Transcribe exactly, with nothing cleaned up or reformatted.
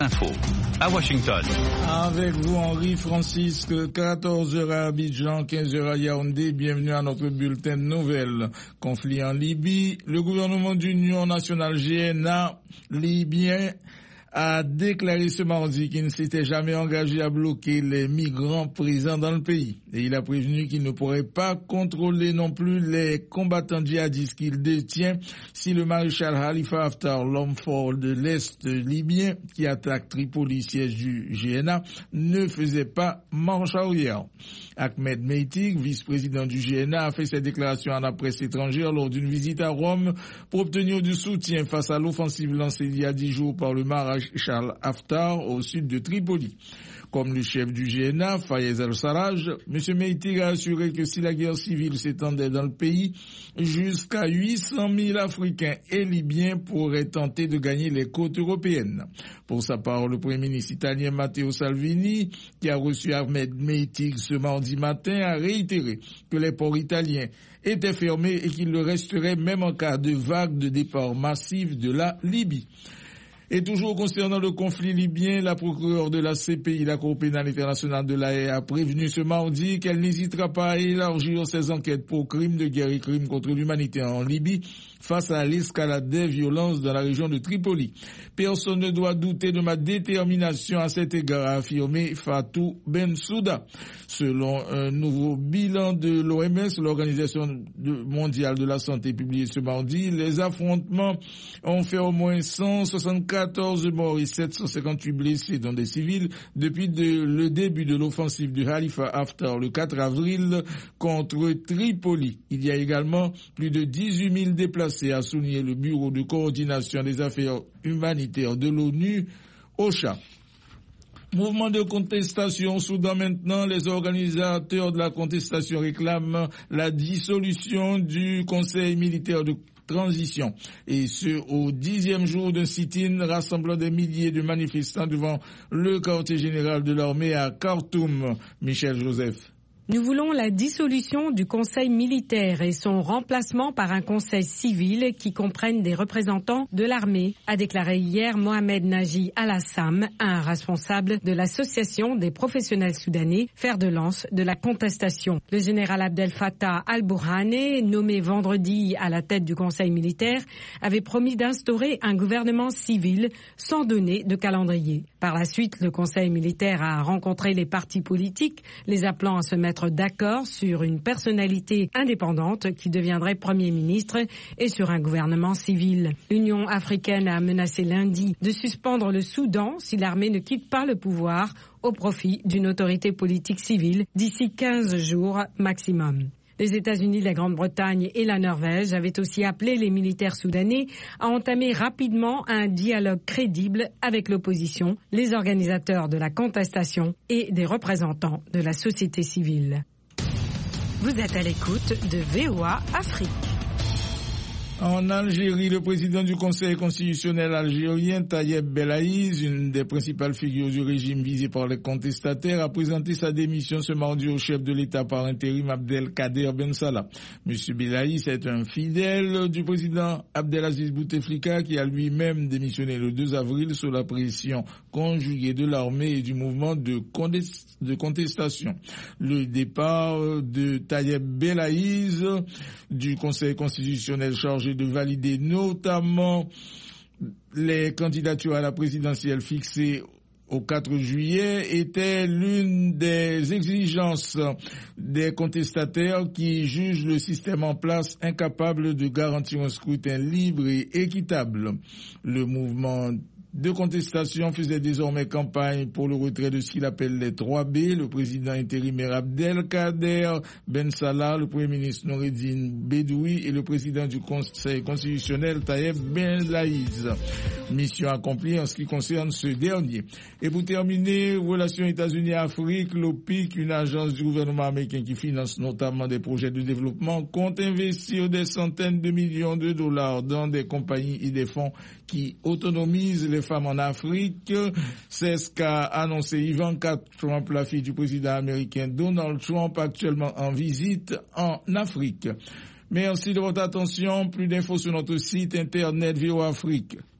Info à Washington. Avec vous Henri Francisque, quatorze heures à Abidjan, quinze heures à Yaoundé. Bienvenue à notre bulletin de nouvelles. Conflit en Libye. Le gouvernement d'Union nationale G N A libyen a déclaré ce mardi qu'il ne s'était jamais engagé à bloquer les migrants présents dans le pays. Et il a prévenu qu'il ne pourrait pas contrôler non plus les combattants djihadistes qu'il détient si le maréchal Khalifa Haftar, l'homme fort de l'Est libyen qui attaque Tripoli, siège du G N A, ne faisait pas marche arrière. Ahmed Meitig, vice-président du G N A, a fait cette déclaration à la presse étrangère lors d'une visite à Rome pour obtenir du soutien face à l'offensive lancée il y a dix jours par le maréchal Haftar au sud de Tripoli. Comme le chef du G N A, Fayez El-Sarraj, M. Meitig a assuré que si la guerre civile s'étendait dans le pays, jusqu'à huit cent mille Africains et Libyens pourraient tenter de gagner les côtes européennes. Pour sa part, le Premier ministre italien Matteo Salvini, qui a reçu Ahmed Meitig ce mardi matin, a réitéré que les ports italiens étaient fermés et qu'ils le resteraient même en cas de vague de départ massif de la Libye. Et toujours concernant le conflit libyen, la procureure de la C P I, la Cour pénale internationale de La Haye, a prévenu ce mardi qu'elle n'hésitera pas à élargir ses enquêtes pour crimes de guerre et crimes contre l'humanité en Libye face à l'escalade des violences dans la région de Tripoli. Personne ne doit douter de ma détermination à cet égard, a affirmé Fatou Bensouda. Selon un nouveau bilan de l'O M S, l'Organisation mondiale de la santé, publié ce mardi, les affrontements ont fait au moins cent soixante-quatorze morts et sept cent cinquante-huit blessés, dont des civils, depuis de, le début de l'offensive de Khalifa Haftar le quatre avril contre Tripoli. Il y a également plus de dix-huit mille déplacés, a souligné le Bureau de coordination des affaires humanitaires de l'ONU, OCHA. Mouvement de contestation au Soudan maintenant, les organisateurs de la contestation réclament la dissolution du Conseil militaire de transition. Et ce, au dixième jour d'un sit-in rassemblant des milliers de manifestants devant le quartier général de l'armée à Khartoum. Michel Joseph. Nous voulons la dissolution du Conseil militaire et son remplacement par un Conseil civil qui comprenne des représentants de l'armée, a déclaré hier Mohamed Naji Al-Assam, un responsable de l'association des professionnels soudanais, fer de lance de la contestation. Le général Abdel Fattah al-Burhane, nommé vendredi à la tête du Conseil militaire, avait promis d'instaurer un gouvernement civil sans donner de calendrier. Par la suite, le Conseil militaire a rencontré les partis politiques, les appelant à se mettre d'accord sur une personnalité indépendante qui deviendrait Premier ministre et sur un gouvernement civil. L'Union africaine a menacé lundi de suspendre le Soudan si l'armée ne quitte pas le pouvoir au profit d'une autorité politique civile d'ici quinze jours maximum. Les États-Unis, la Grande-Bretagne et la Norvège avaient aussi appelé les militaires soudanais à entamer rapidement un dialogue crédible avec l'opposition, les organisateurs de la contestation et des représentants de la société civile. Vous êtes à l'écoute de V O A Afrique. En Algérie, le président du Conseil constitutionnel algérien, Tayeb Belaïz, une des principales figures du régime visé par les contestataires, a présenté sa démission ce mardi au chef de l'État par intérim Abdelkader Ben Salah. Monsieur Belaïz est un fidèle du président Abdelaziz Bouteflika qui a lui-même démissionné le deux avril sous la pression conjuguée de l'armée et du mouvement de contestation. Le départ de Tayeb Belaïz du Conseil constitutionnel chargé de valider notamment les candidatures à la présidentielle fixées au quatre juillet était l'une des exigences des contestataires qui jugent le système en place incapable de garantir un scrutin libre et équitable. Le mouvement de contestation faisait désormais campagne pour le retrait de ce qu'il appelle les trois B, le président intérimaire Abdelkader Ben Salah, le premier ministre Noureddin Bedoui et le président du Conseil constitutionnel Tayeb Belaïz. Mission accomplie en ce qui concerne ce dernier. Et pour terminer, relations États-Unis-Afrique, l'O P I C, une agence du gouvernement américain qui finance notamment des projets de développement, compte investir des centaines de millions de dollars dans des compagnies et des fonds qui autonomisent les femmes en Afrique. C'est ce qu'a annoncé Ivanka Trump, la fille du président américain Donald Trump, actuellement en visite en Afrique. Merci de votre attention. Plus d'infos sur notre site internet V O A Afrique.